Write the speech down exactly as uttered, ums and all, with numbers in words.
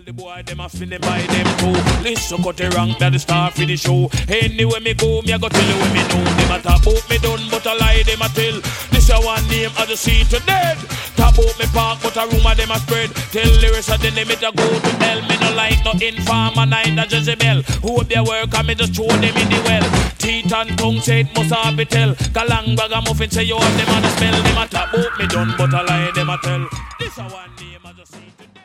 the boy, them a feeling by them too. Listen, cut the rank, that the star for the show. Anywhere me go, me a go tell you when me know. Them a talk about me done, but a lie them a tell. This a one name, I just see to dead. Talk about me park, but a rumor them a spread. Tell the rest of them, they me to go to hell. Me no like no informer, neither Jezebel. Who up their work, and me just throw them in the well. Teeth and tongue say it must have be tell. Galang bag a muffin say you have them on the smell. Them a talk about me done, but a lie them a tell. This a one name, I just see to dead.